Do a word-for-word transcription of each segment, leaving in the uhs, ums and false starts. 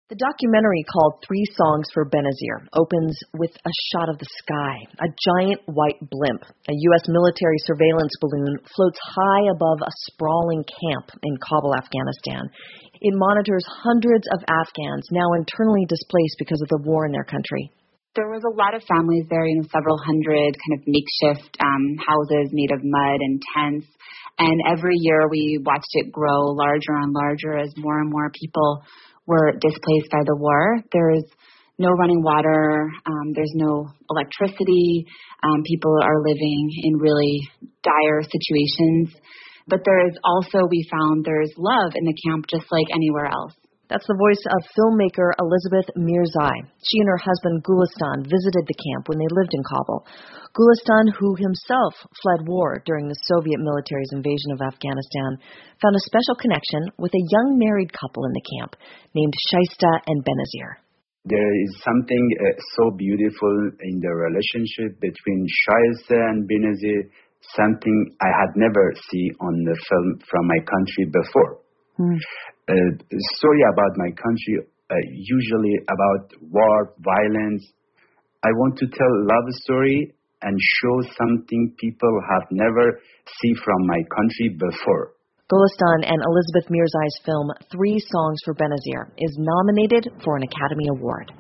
The documentary called Three Songs for Benazir opens with a shot of the sky. A giant white blimp, a U S military surveillance balloon, floats high above a sprawling camp in Kabul, Afghanistan. It monitors hundreds of Afghans now internally displaced because of the war in their country. There was a lot of families there, you know, several hundred kind of makeshift um, houses made of mud and tents. And every year we watched it grow larger and larger as more and more people were displaced by the war. There's no running water. Um, there's no electricity. Um, people are living in really dire situations. But there is also, we found, there's love in the camp just like anywhere else. That's the voice of filmmaker Elizabeth Mirzai. She and her husband Gulistan visited the camp when they lived in Kabul. Gulistan, who himself fled war during the Soviet military's invasion of Afghanistan, found a special connection with a young married couple in the camp named Shaista and Benazir. There is something uh, so beautiful in the relationship between Shaista and Benazir, something I had never seen on the film from my country before. Hmm. Uh, story about my country, uh, usually about war, violence. I want to tell a love story and show something people have never seen from my country before. Gulistan and Elizabeth Mirzai's film Three Songs for Benazir is nominated for an Academy Award.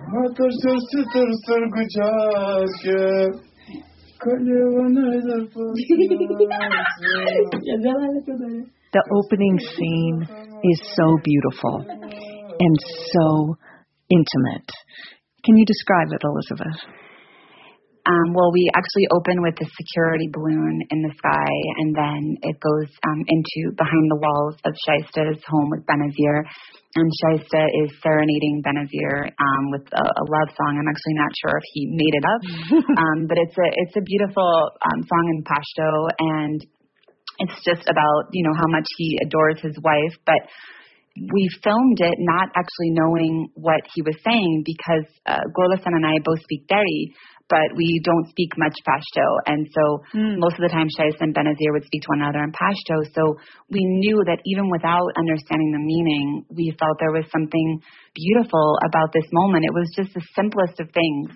The opening scene is so beautiful and so intimate. Can you describe it, Elizabeth? Um, well, we actually open with the security balloon in the sky, and then it goes um, into behind the walls of Shaista's home with Benazir. And Shaista is serenading Benazir um, with a, a love song. I'm actually not sure if he made it up, um, but it's a it's a beautiful um, song in Pashto, and it's just about, you know, how much he adores his wife. But we filmed it not actually knowing what he was saying because uh, Gulistan and I both speak Dari, but we don't speak much Pashto. And so mm. most of the time Shaista and Benazir would speak to one another in Pashto. So we knew that even without understanding the meaning, we felt there was something beautiful about this moment. It was just the simplest of things.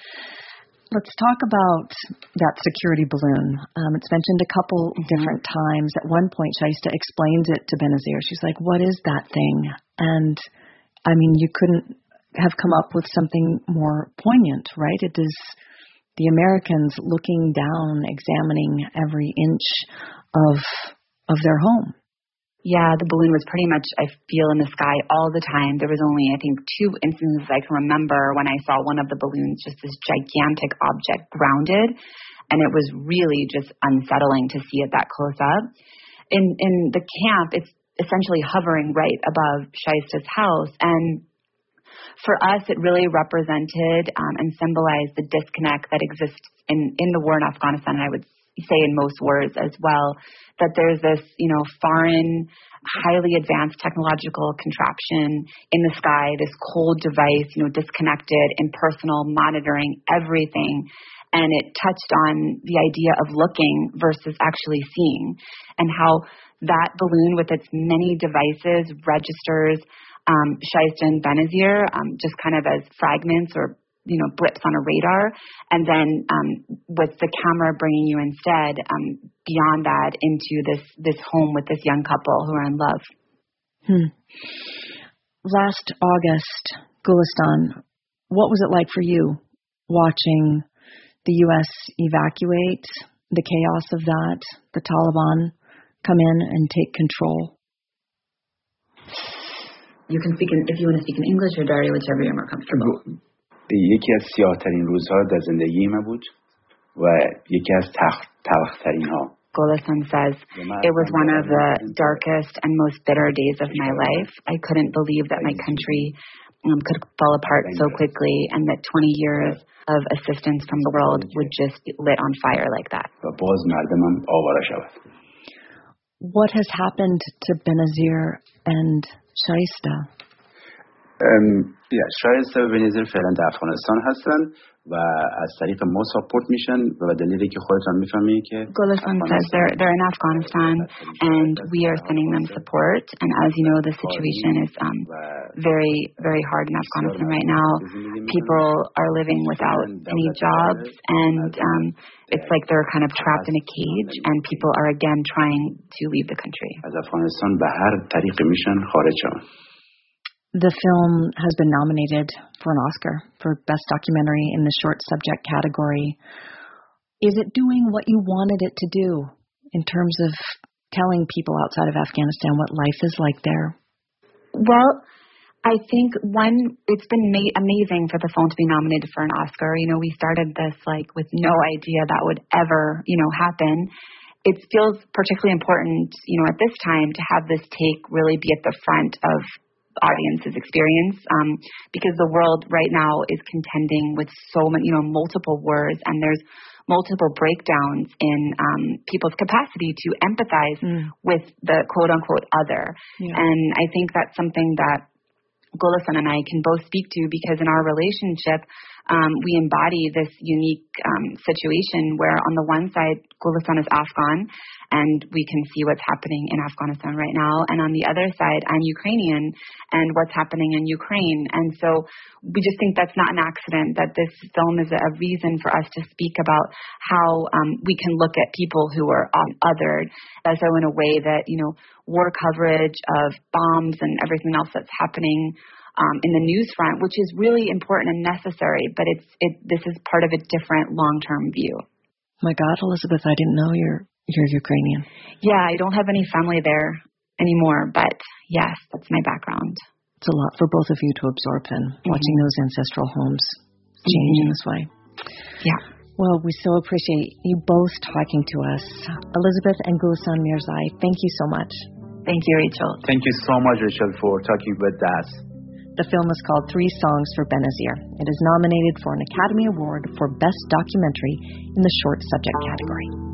Let's talk about that security balloon. Um, it's mentioned a couple mm-hmm. different times. At one point, Shaista explains it to Benazir. She's like, what is that thing? And, I mean, you couldn't have come up with something more poignant, right? It is the Americans looking down, examining every inch of of their home. Yeah, the balloon was pretty much, I feel, in the sky all the time. There was only, I think, two instances I can remember when I saw one of the balloons, just this gigantic object grounded, and it was really just unsettling to see it that close up. In in the camp, it's essentially hovering right above Shaista's house, and for us, it really represented um, and symbolized the disconnect that exists in, in the war in Afghanistan, and I would say in most wars as well, that there's this, you know, foreign, highly advanced technological contraption in the sky, this cold device, you know, disconnected, impersonal, monitoring everything. And it touched on the idea of looking versus actually seeing, and how that balloon with its many devices registers um, Shaista and Benazir um, just kind of as fragments or, you know, blips on a radar, and then um, with the camera bringing you instead um, beyond that into this this home with this young couple who are in love. Hmm. Last August, Gulistan, what was it like for you watching the U S evacuate, the chaos of that, the Taliban come in and take control? You can speak in, if you want to speak in English or Dari, whichever you're more comfortable. یکی از سیاه‌ترین روزها در زندگی من بود و یکی از تلخ‌ترین ها. Gulistan says, it was one of the darkest and most bitter days of my life. I couldn't believe that my country um, could fall apart so quickly and that twenty years of assistance from the world would just be lit on fire like that. What has happened to Benazir and Shaista? شایسته و بنظیر فعلا در افغانستان هستن و از طریق ما ساپورت میشن و دلیلی که خودتان میفهمید که Gulasan says they're, they're in Afghanistan and we are sending them support, and as you know the situation is um, very very hard in Afghanistan right now. People are living without any jobs and um, it's like they're kind of trapped in a cage and people are again trying to leave the country. از افغانستان به هر طریقی میشن خارج شون. The film has been nominated for an Oscar for Best Documentary in the Short Subject category. Is it doing what you wanted it to do in terms of telling people outside of Afghanistan what life is like there? Well, I think one, it's been ma- amazing for the film to be nominated for an Oscar. You know, we started this like with no idea that would ever, you know, happen. It feels particularly important, you know, at this time to have this take really be at the front of audience's experience, um, because the world right now is contending with so many, you know, multiple wars, and there's multiple breakdowns in um, people's capacity to empathize mm. with the quote-unquote other. Yeah. And I think that's something that Gulasan and I can both speak to, because in our relationship, um, we embody this unique um, situation where on the one side, Gulasan is Afghan, and we can see what's happening in Afghanistan right now. And on the other side, I'm Ukrainian, and what's happening in Ukraine. And so we just think that's not an accident, that this film is a reason for us to speak about how um, we can look at people who are um, othered, also in a way that, you know, war coverage of bombs and everything else that's happening Um, in the news front, which is really important and necessary, but it's it. This is part of a different long-term view. My God, Elizabeth, I didn't know you're you're Ukrainian. Yeah, I don't have any family there anymore, but yes, that's my background. It's a lot for both of you to absorb then, mm-hmm. watching those ancestral homes change mm-hmm. in this way. Yeah. Well, we so appreciate you both talking to us. Elizabeth and Gulasan Mirzai, thank you so much. Thank you, Rachel. Thank you so much, Rachel, for talking with us. The film is called Three Songs for Benazir. It is nominated for an Academy Award for Best Documentary in the Short Subject category.